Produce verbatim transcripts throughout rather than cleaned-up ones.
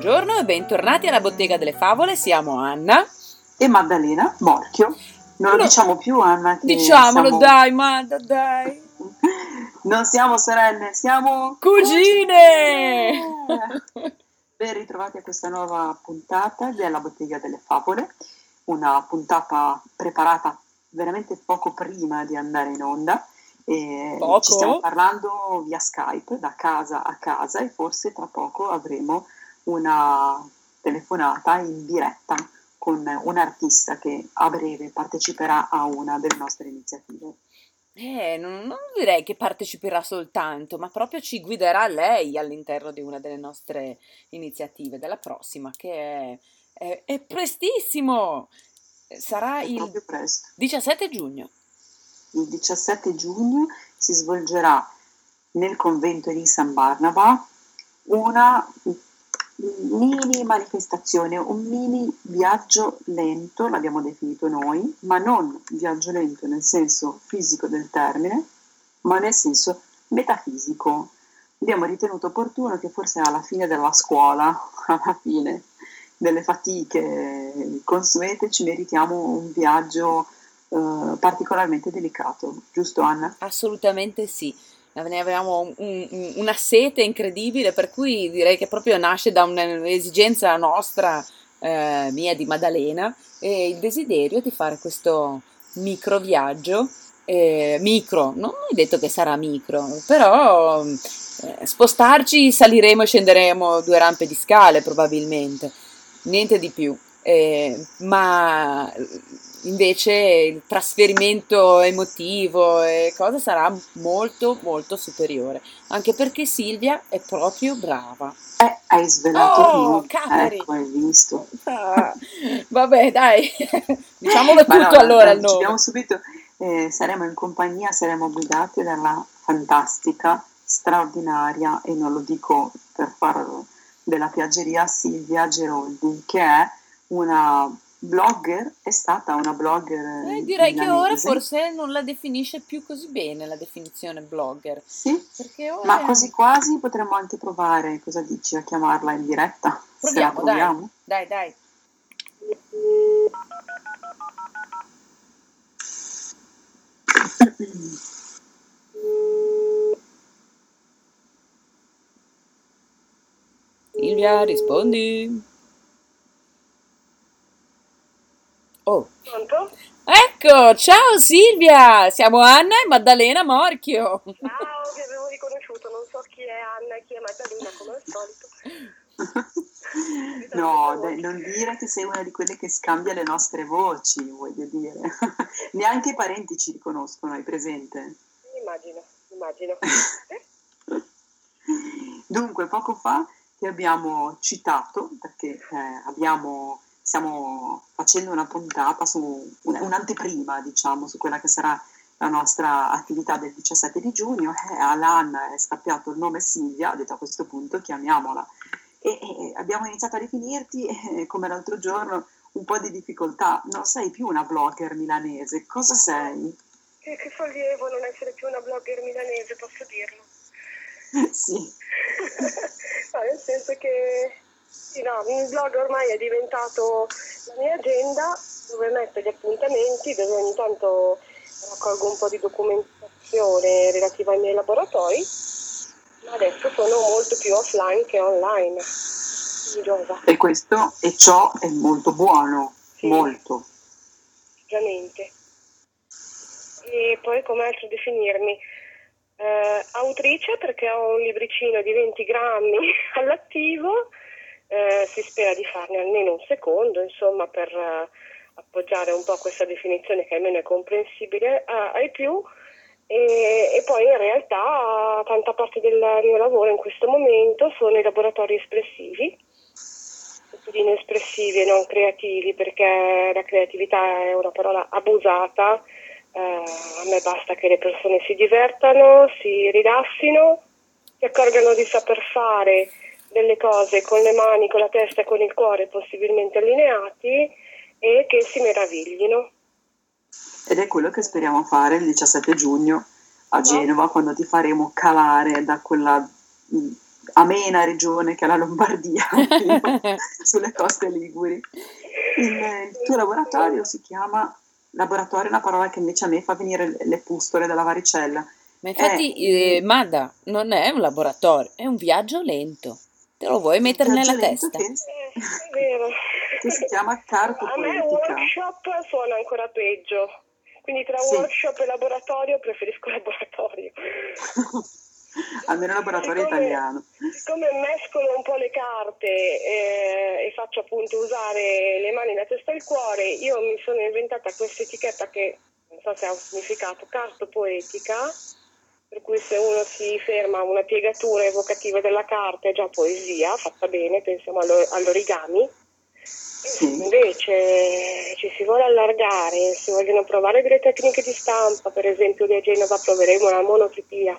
Buongiorno e bentornati alla Bottega delle Favole, siamo Anna e Maddalena Morchio. Non lo no, diciamo più, Anna, che diciamolo siamo... dai Madda, dai non siamo sorelle, siamo cugine. cugine! Ben ritrovati a questa nuova puntata della Bottega delle Favole, una puntata preparata veramente poco prima di andare in onda. E Poco? Ci stiamo parlando via Skype, da casa a casa, e forse tra poco avremo una telefonata in diretta con un artista che a breve parteciperà a una delle nostre iniziative. Eh, non, non direi che parteciperà soltanto, ma proprio ci guiderà lei all'interno di una delle nostre iniziative, della prossima, che è, è, è prestissimo! Sarà È il proprio presto. diciassette giugno. Il diciassette giugno si svolgerà nel convento di San Barnaba una mini manifestazione, un mini viaggio lento, l'abbiamo definito noi, ma non viaggio lento nel senso fisico del termine, ma nel senso metafisico. Abbiamo ritenuto opportuno che forse alla fine della scuola, alla fine delle fatiche consuete, ci meritiamo un viaggio eh, particolarmente delicato, giusto Anna? Assolutamente sì. Ne avevamo un- un- una sete incredibile, per cui direi che proprio nasce da un'esigenza nostra, eh, mia di Maddalena, e il desiderio di fare questo micro viaggio. Eh, micro, non è detto che sarà micro, però eh, spostarci, saliremo e scenderemo due rampe di scale probabilmente, niente di più. Eh, ma invece il trasferimento emotivo e cosa sarà molto molto superiore, anche perché Silvia è proprio brava. Eh, hai svelato Oh, tu, Catherine! ecco, hai visto. Ah, vabbè, dai, diciamolo Ma no, tutto la- allora il anticipiamo nome. subito, eh, saremo in compagnia, saremo guidati dalla fantastica, straordinaria, e non lo dico per far della piaggeria, Silvia Geroldi, che è una blogger, è stata una blogger Eh, direi che ora milanese. forse non la definisce più così bene la definizione blogger, Sì, perché ora ma è... quasi quasi potremmo anche provare, cosa dici, a chiamarla in diretta, se la Proviamo, dai, troviamo? dai, dai. Silvia, rispondi. Oh, Pronto? ecco, ciao Silvia, siamo Anna e Maddalena Morchio. Ciao, vi avevo riconosciuto, non so chi è Anna e chi è Maddalena come al solito. No, dai, non dire che sei una di quelle che scambia le nostre voci, voglio dire. Neanche i parenti ci riconoscono, hai presente? Immagino, immagino. Dunque, poco fa ti abbiamo citato, perché eh, abbiamo, stiamo facendo una puntata su un- un'anteprima, diciamo, su quella che sarà la nostra attività del diciassette di giugno. Eh, all'Anna è scappato il nome Silvia, ha detto a questo punto chiamiamola. E, e abbiamo iniziato a definirti, eh, come l'altro giorno, un po' di difficoltà. Non sei più una blogger milanese, cosa sei? Che, che sollievo non essere più una blogger milanese, posso dirlo. Sì. No, nel senso che sì, no, il blog ormai è diventato la mia agenda dove metto gli appuntamenti, dove ogni tanto raccolgo un po' di documentazione relativa ai miei laboratori, ma adesso sono molto più offline che online. Giosa. E questo e ciò è molto buono, Sì. molto. Ovviamente. E poi come altro definirmi? Eh, autrice, perché ho un libricino di venti grammi all'attivo, eh, si spera di farne almeno un secondo, insomma, per eh, appoggiare un po' questa definizione che almeno è comprensibile eh, ai più. E, e poi in realtà tanta parte del mio lavoro in questo momento sono i laboratori espressivi, sottolineo espressivi e non creativi, perché la creatività è una parola abusata. Eh, a me basta che le persone si divertano, si rilassino, si accorgano di saper fare delle cose con le mani, con la testa e con il cuore possibilmente allineati, e che si meraviglino. Ed è quello che speriamo fare il diciassette giugno a Genova, quando ti faremo calare da quella mh, amena regione che è la Lombardia, sulle coste liguri. Il, il tuo laboratorio si chiama laboratorio, è una parola che invece a me fa venire le- le pustole dalla varicella. Ma È infatti, un eh, Mada, non è un laboratorio, è un viaggio lento. Te lo vuoi un mettere viaggio nella lento testa? che, Eh, è vero. che si chiama A me cartopoetica. workshop suona ancora peggio. Quindi tra Sì, workshop e laboratorio preferisco laboratorio. almeno laboratorio Siccome, italiano. siccome mescolo un po' le carte eh, e faccio appunto usare le mani, la testa e il cuore, io mi sono inventata questa etichetta che non so se ha un significato, cartopoetica, per cui se uno si ferma a una piegatura evocativa della carta è già poesia, fatta bene, pensiamo allo- all'origami. Se Sì, invece ci si vuole allargare, si vogliono provare delle tecniche di stampa, per esempio di Genova proveremo la monotipia,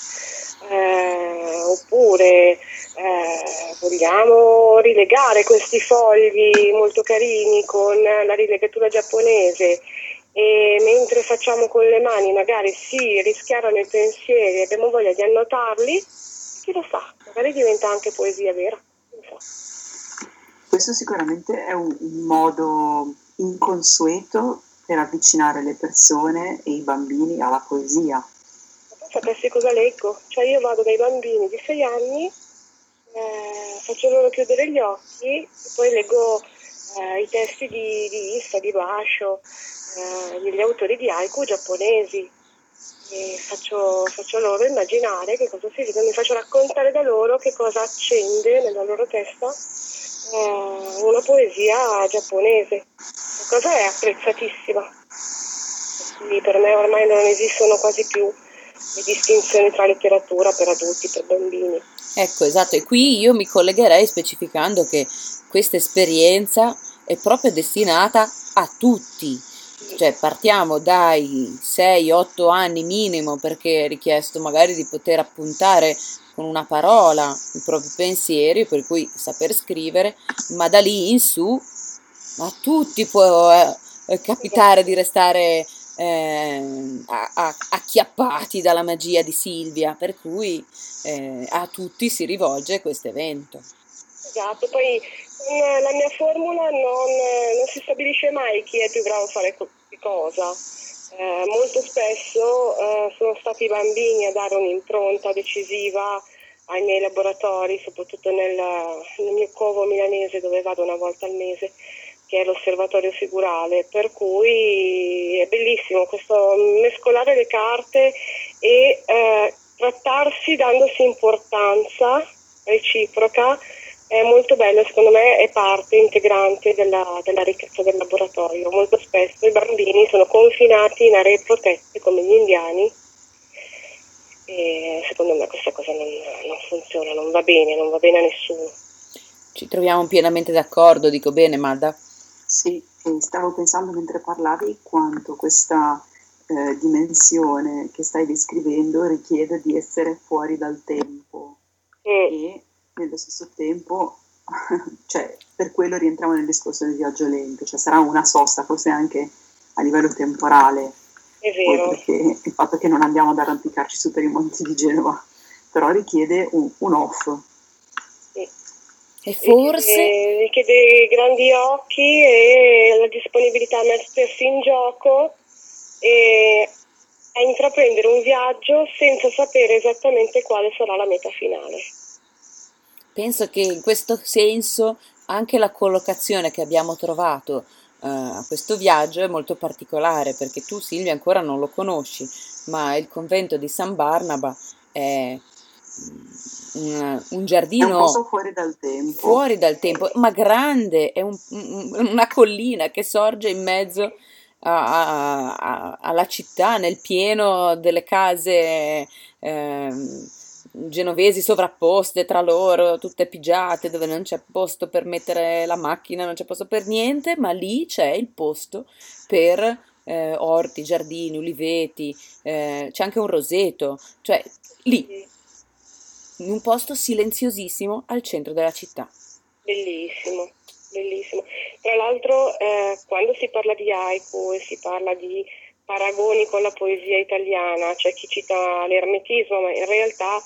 eh, oppure eh, vogliamo rilegare questi fogli molto carini con la rilegatura giapponese e mentre facciamo con le mani magari si rischiarano i pensieri, abbiamo voglia di annotarli, chi lo sa, magari diventa anche poesia vera, non so. questo sicuramente è un, un modo inconsueto per avvicinare le persone e i bambini alla poesia. Ma poi sapessi cosa leggo? Cioè io vado dai bambini di sei anni, eh, faccio loro chiudere gli occhi e poi leggo eh, i testi di, di Issa, di Basho, eh, degli autori di haiku giapponesi e faccio, faccio loro immaginare che cosa si vede, mi faccio raccontare da loro che cosa accende nella loro testa eh, una poesia giapponese. La cosa è apprezzatissima. Per cui per me ormai non esistono quasi più le distinzioni tra letteratura per adulti e per bambini. Ecco, esatto, e qui io mi collegherei specificando che questa esperienza è proprio destinata a tutti, cioè partiamo dai sei otto anni minimo perché è richiesto magari di poter appuntare con una parola i propri pensieri, per cui saper scrivere, ma da lì in su a tutti può eh, capitare di Esatto. restare eh, a- a- acchiappati dalla magia di Silvia, per cui eh, a tutti si rivolge questo evento. Esatto, poi con la mia formula non, non si stabilisce mai chi è più bravo a fare co- che cosa. Eh, molto spesso eh, sono stati i bambini a dare un'impronta decisiva ai miei laboratori, soprattutto nel, nel mio covo milanese dove vado una volta al mese, che è l'osservatorio figurale, per cui è bellissimo questo mescolare le carte e eh, trattarsi dandosi importanza reciproca è molto bello, secondo me è parte integrante della, della ricchezza del laboratorio. Molto spesso i bambini sono confinati in aree protette come gli indiani e secondo me questa cosa non, non funziona, non va bene, non va bene a nessuno. Ci troviamo pienamente d'accordo, dico bene, Madda? Sì, e stavo pensando mentre parlavi quanto questa eh, dimensione che stai descrivendo richiede di essere fuori dal tempo Mm, e nello stesso tempo, cioè per quello rientriamo nel discorso del viaggio lento, cioè sarà una sosta, forse anche a livello temporale, è poi vero. perché il fatto che non andiamo ad arrampicarci su per i monti di Genova, però richiede un, un off. Sì. E forse, Richiede, richiede grandi occhi e la disponibilità a mettersi in gioco e a intraprendere un viaggio senza sapere esattamente quale sarà la meta finale. penso che in questo senso anche la collocazione che abbiamo trovato eh, a questo viaggio è molto particolare, perché tu, Silvia, ancora non lo conosci, ma il convento di San Barnaba è mm, un, un È un giardino posto fuori dal tempo. fuori dal tempo, ma grande, è un- un- una collina che sorge in mezzo a- a- a- alla città, nel pieno delle case ehm, genovesi sovrapposte tra loro, tutte pigiate, dove non c'è posto per mettere la macchina, non c'è posto per niente, ma lì c'è il posto per eh, orti, giardini, uliveti, eh, c'è anche un roseto, cioè lì, Sì, in un posto silenziosissimo al centro della città. bellissimo, bellissimo. Tra l'altro, eh, quando si parla di haiku e si parla di paragoni con la poesia italiana, c'è chi cita l'ermetismo, ma in realtà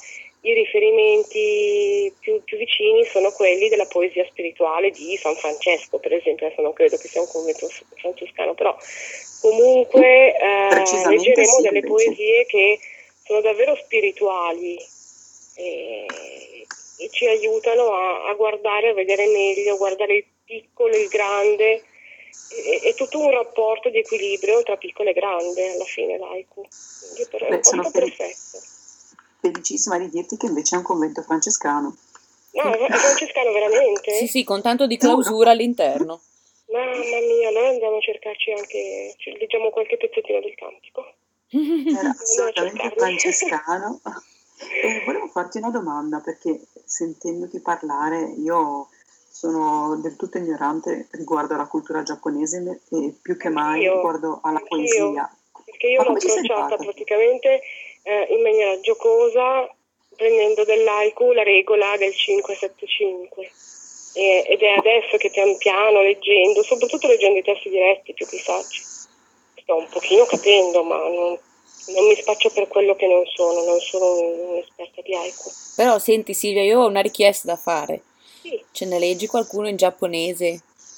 i riferimenti più, più vicini sono quelli della poesia spirituale di San Francesco, per esempio. Adesso non credo che sia un convento francescano, però comunque eh, leggeremo sì, delle invece. poesie che sono davvero spirituali e, e ci aiutano a, a guardare, a vedere meglio, a guardare il piccolo, il grande. È, è tutto un rapporto di equilibrio tra piccolo e grande alla fine l'haiku. Quindi per, è un Beh, sono posto fel- perfetto. felicissima di dirti che invece è un convento francescano. No, è è francescano veramente? Sì, sì, con tanto di Giuro. clausura all'interno. Mamma mia, allora andiamo a cercarci anche, ci leggiamo qualche pezzettino del cantico. Era Andiamo a assolutamente cercarli. francescano. E volevo farti una domanda, perché sentendoti parlare io sono del tutto ignorante riguardo alla cultura giapponese e più che mai Anch'io, riguardo alla anch'io, poesia. perché io Ma l'ho come ci sei approcciata arrivata? praticamente eh, in maniera giocosa, prendendo dell'haiku la regola del cinque sette cinque. E- ed è adesso che pian piano, leggendo, soprattutto leggendo i testi diretti più che i saggi, sto un pochino capendo, ma non, non mi spaccio per quello che non sono, non sono un- un'esperta di haiku. Però senti Silvia, io ho una richiesta da fare. Sì. Ce ne leggi qualcuno in giapponese?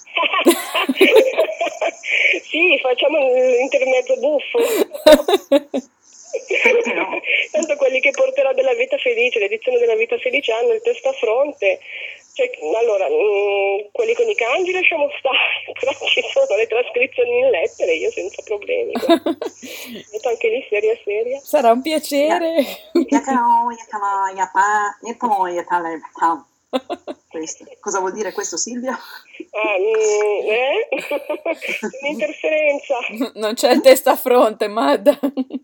Sì, facciamo l'intermezzo buffo. Perché no? Tanto quelli che porterà della vita felice, l'edizione della vita felice hanno il testo a fronte. Cioè, allora, mh, quelli con i kanji lasciamo stare, però ci sono le trascrizioni in lettere, io senza problemi. Metto anche lì seria seria. Sarà un piacere. Yakano, yakama, yapa, yetomo, yatale, tam. Questo. Cosa vuol dire questo, Silvia? Ah, mm, eh? Un'interferenza. Non c'è il testo a fronte, Madda.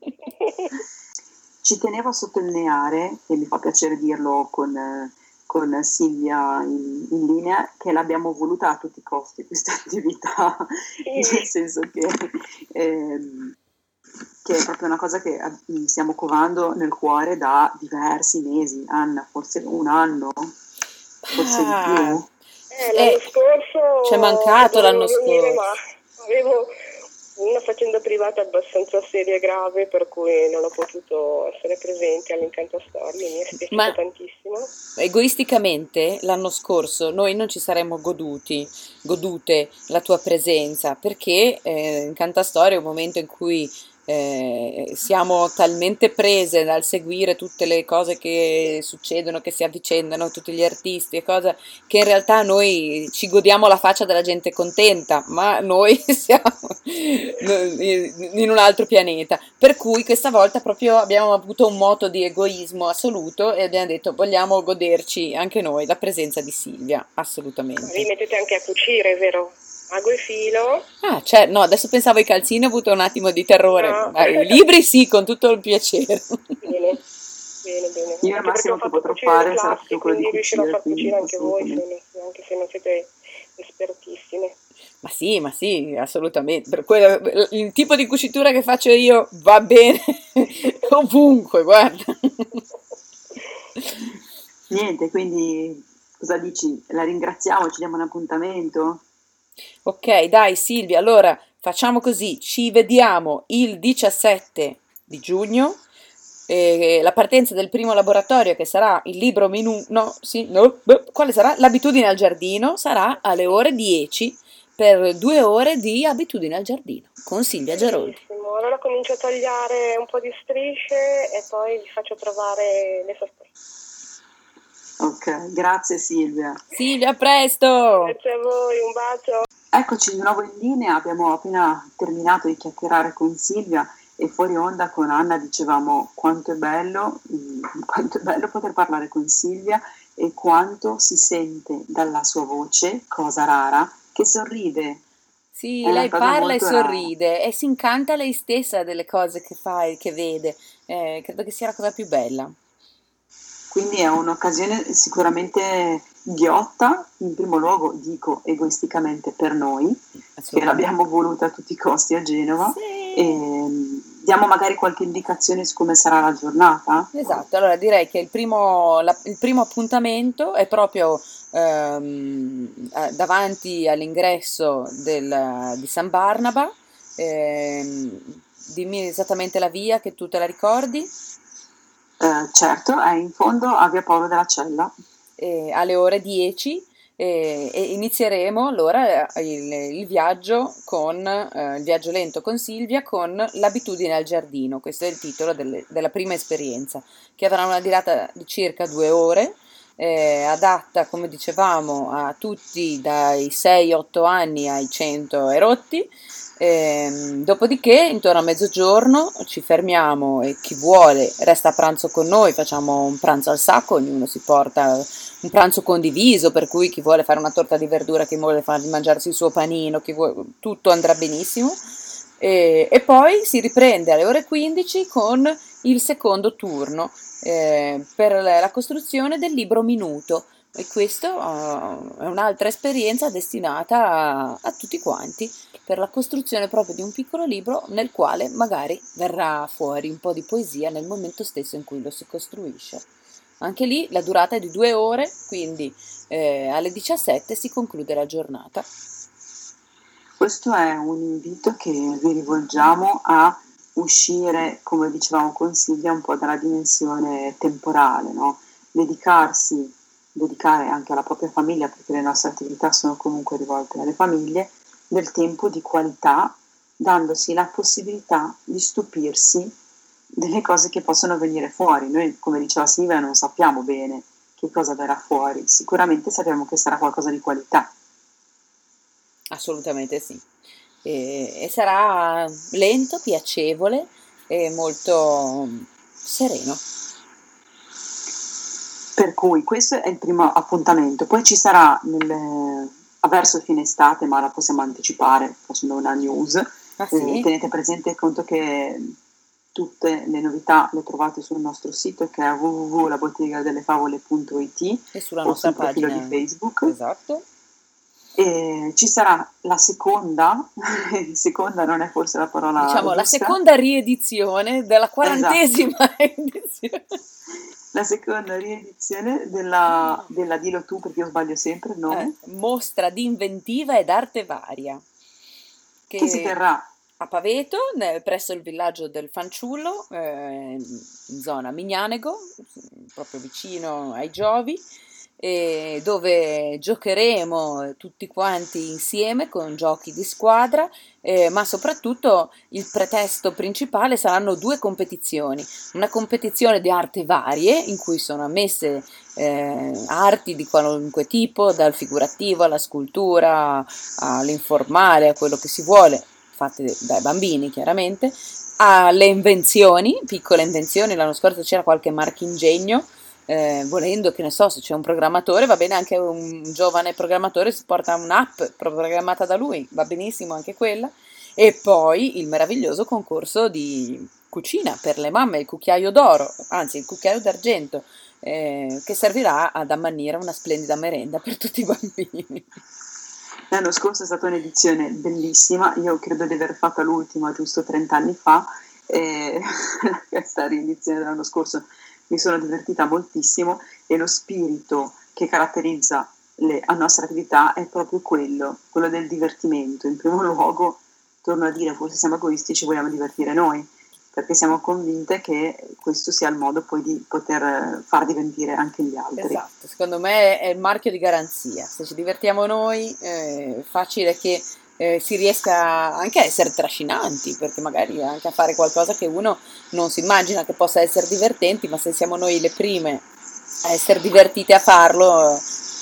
Ci tenevo a sottolineare, e mi fa piacere dirlo con, eh, con Silvia in, in linea, che l'abbiamo voluta a tutti i costi questa attività, Sì. nel senso che, ehm, che è proprio una cosa che eh, stiamo covando nel cuore da diversi mesi, Anna, forse un anno, forse di più. Ah, Eh, l'anno eh, scorso c'è mancato dovevo l'anno venire, ma scorso. avevo una faccenda privata abbastanza seria e grave, per cui non ho potuto essere presente all'Incanto Storie, mi è spiaciuto Ma tantissimo. egoisticamente l'anno scorso noi non ci saremmo goduti, godute la tua presenza, perché eh, in Cantastoria è un momento in cui eh, siamo talmente prese dal seguire tutte le cose che succedono, che si avvicendano, tutti gli artisti e cose, che in realtà noi ci godiamo la faccia della gente contenta, ma noi siamo in un altro pianeta. Per cui questa volta proprio abbiamo avuto un moto di egoismo assoluto e abbiamo detto vogliamo goderci anche noi la presenza di Silvia, Ma vi assolutamente. mettete anche a cucire, vero? Ago e filo? Ah, cioè, no, adesso pensavo ai calzini, ho avuto un attimo di terrore. No. Ma i libri sì, con tutto il piacere. Bene, bene, bene. Io al Anche perché ho massimo che fatto potrò cucire le fare sarà classi, più quello di quindi riuscirò a cucire, far cucire quindi anche voi, se assolutamente. non- anche se non siete espertissime. Ma sì, ma sì, assolutamente. Per quello, il tipo di cucitura che faccio io va bene ovunque, guarda. Niente, quindi cosa dici? La ringraziamo, ci diamo un appuntamento? Ok, dai Silvia, allora facciamo così, ci vediamo il diciassette di giugno, eh, la partenza del primo laboratorio che sarà il libro menu, no, sì, no, beh, quale sarà? L'abitudine al giardino sarà alle ore dieci per due ore di abitudine al giardino con Silvia Geroldi. Benissimo, allora comincio a tagliare un po' di strisce e poi vi faccio trovare le sorprese. Ok, grazie Silvia. Silvia, a presto! Grazie a voi, un bacio. Eccoci di nuovo in linea, abbiamo appena terminato di chiacchierare con Silvia e fuori onda con Anna dicevamo quanto è bello, mm, quanto è bello poter parlare con Silvia e quanto si sente dalla sua voce, cosa rara, che sorride. Sì, È una lei cosa parla e molto rara. sorride e si incanta lei stessa delle cose che fa e che vede. Eh, credo che sia la cosa più bella. Quindi è un'occasione sicuramente ghiotta, in primo luogo dico egoisticamente per noi, che Assolutamente. l'abbiamo voluta a tutti i costi a Genova, Sì. e mm, diamo magari qualche indicazione su come sarà la giornata. Esatto, allora direi che il primo, la- il primo appuntamento è proprio ehm, eh, davanti all'ingresso del- di San Barnaba. Ehm, dimmi esattamente la via che tu te la ricordi. Eh, certo, è in fondo a Via Paolo della Cella. eh, alle ore dieci e, e inizieremo allora il, il viaggio con eh, il viaggio lento con Silvia con l'abitudine al giardino. Questo è il titolo delle- della prima esperienza, che avrà una durata di circa due ore, eh, adatta, come dicevamo, a tutti dai sei otto anni ai cento e rotti. Ehm, dopodiché, intorno a mezzogiorno ci fermiamo e chi vuole resta a pranzo con noi, facciamo un pranzo al sacco, ognuno si porta un pranzo condiviso, per cui chi vuole fare una torta di verdura, chi vuole far mangiarsi il suo panino, chi vuole, tutto andrà benissimo. E, e poi si riprende alle ore quindici con il secondo turno eh, per la la costruzione del libro minuto. E questo eh, è un'altra esperienza destinata a, a tutti quanti, per la costruzione proprio di un piccolo libro nel quale magari verrà fuori un po' di poesia nel momento stesso in cui lo si costruisce. Anche lì la durata è di due ore, quindi eh, alle diciassette si conclude la giornata. Questo è un invito che vi rivolgiamo a uscire, come dicevamo con Silvia, un po' dalla dimensione temporale, no? Dedicarsi, dedicare anche alla propria famiglia, perché le nostre attività sono comunque rivolte alle famiglie, del tempo di qualità, dandosi la possibilità di stupirsi delle cose che possono venire fuori. Noi, come diceva Silvia, non sappiamo bene che cosa verrà fuori, sicuramente sappiamo che sarà qualcosa di qualità. Assolutamente sì. E, e sarà lento, piacevole e molto sereno. Per cui questo è il primo appuntamento, poi ci sarà nel, verso fine estate, ma la possiamo anticipare facendo una news. Ah Eh, sì? tenete presente conto che tutte le novità le trovate sul nostro sito, che è w w w punto la bottega delle favole punto i t, E sulla o nostra sul profilo di pagina. Facebook. Esatto. E ci sarà la seconda, seconda non è forse la parola Diciamo la giusta. seconda riedizione della Esatto. quarantesima edizione. La seconda riedizione della, della Dillo tu, perché io sbaglio sempre il nome, Eh, mostra di inventiva ed arte varia che si che terrà a Paveto, ne- presso il villaggio del Fanciullo, eh, in zona Mignanego, proprio vicino ai Giovi, e dove giocheremo tutti quanti insieme con giochi di squadra, eh, ma soprattutto il pretesto principale saranno due competizioni. Una competizione di arte varie, in cui sono ammesse eh, arti di qualunque tipo, dal figurativo alla scultura, all'informale, a quello che si vuole, fatte dai bambini chiaramente, alle invenzioni, piccole invenzioni. L'anno scorso c'era qualche marchingegno, eh, volendo, che ne so, se c'è un programmatore, va bene anche un giovane programmatore, si porta un'app programmata da lui, va benissimo anche quella. E poi il meraviglioso concorso di cucina per le mamme, il cucchiaio d'oro, anzi il cucchiaio d'argento, eh, che servirà ad ammannire una splendida merenda per tutti i bambini. L'anno scorso è stata un'edizione bellissima, io credo di aver fatta l'ultima giusto trenta anni fa, e questa riedizione dell'anno scorso mi sono divertita moltissimo, e lo spirito che caratterizza le, la nostra attività è proprio quello, quello del divertimento. In primo luogo, torno a dire, forse siamo egoisti, ci vogliamo divertire noi, perché siamo convinte che questo sia il modo poi di poter far divertire anche gli altri. Esatto, secondo me è il marchio di garanzia. Se ci divertiamo noi, eh, è facile che eh, si riesca anche a essere trascinanti, perché magari anche a fare qualcosa che uno non si immagina che possa essere divertenti, ma se siamo noi le prime a essere divertite a farlo, eh,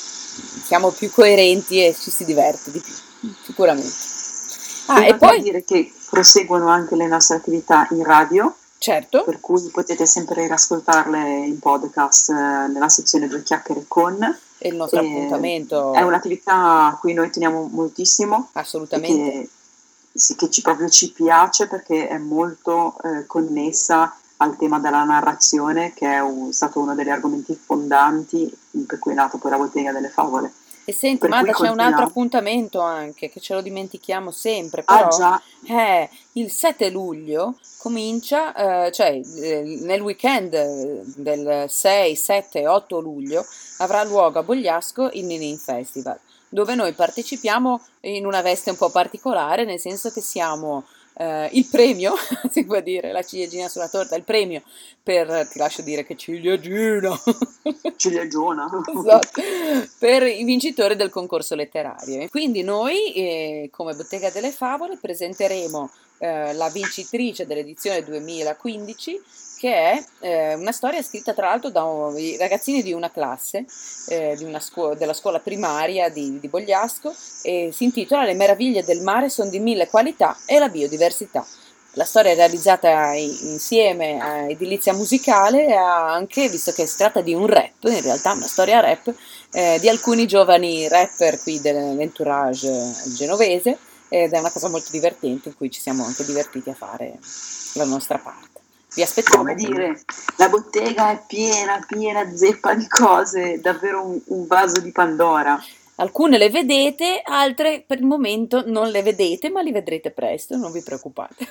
siamo più coerenti e ci si diverte di più, sicuramente. Ah, e Inoltre poi, dire che proseguono anche le nostre attività in radio, certo, per cui potete sempre riascoltarle in podcast, eh, nella sezione Due chiacchiere con. è il nostro E appuntamento, è un'attività a cui noi teniamo moltissimo e assolutamente. che, sì, che ci, proprio ci piace, perché è molto eh, connessa al tema della narrazione, che è un- stato uno degli argomenti fondanti per cui è nato poi la bottega delle favole. E senti, Per cui Magda, c'è un altro continuiamo. appuntamento anche, che ce lo dimentichiamo sempre, Ah però già, eh, il sette luglio comincia, eh, cioè eh, nel weekend eh, del sei, sette e otto luglio avrà luogo a Bogliasco il Ninin Festival, dove noi partecipiamo in una veste un po' particolare, nel senso che siamo eh, il premio, si può dire, la ciliegina sulla torta, il premio per, ti lascio dire che ciliegina, Ciliegina. esatto, per i vincitori del concorso letterario. E quindi noi, eh, come Bottega delle Favole, presenteremo eh, la vincitrice dell'edizione duemilaquindici, che è eh, una storia scritta tra l'altro da un- i ragazzini di una classe eh, di una scuola, della scuola primaria di, di Bogliasco, e si intitola Le meraviglie del mare sono di mille qualità e la biodiversità. La storia è realizzata i- insieme a Edilizia Musicale e ha anche, visto che si tratta di un rap, in realtà una storia rap, eh, di alcuni giovani rapper qui dell'entourage genovese, ed è una cosa molto divertente in cui ci siamo anche divertiti a fare la nostra parte. Vi aspettiamo. Come dire, la bottega è piena, piena zeppa di cose, davvero un, un vaso di Pandora. Alcune le vedete, altre per il momento non le vedete, ma li vedrete presto, non vi preoccupate.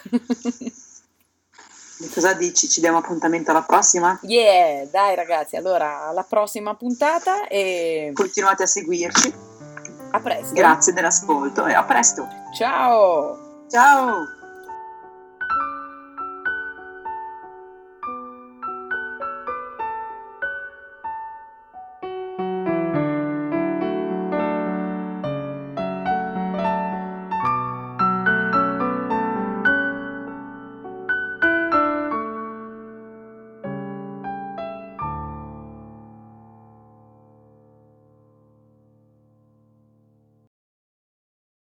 E cosa dici? Ci diamo appuntamento alla prossima? Yeah, dai ragazzi, allora alla prossima puntata e Continuate a seguirci. a presto. Grazie dell'ascolto e a presto. Ciao! Ciao!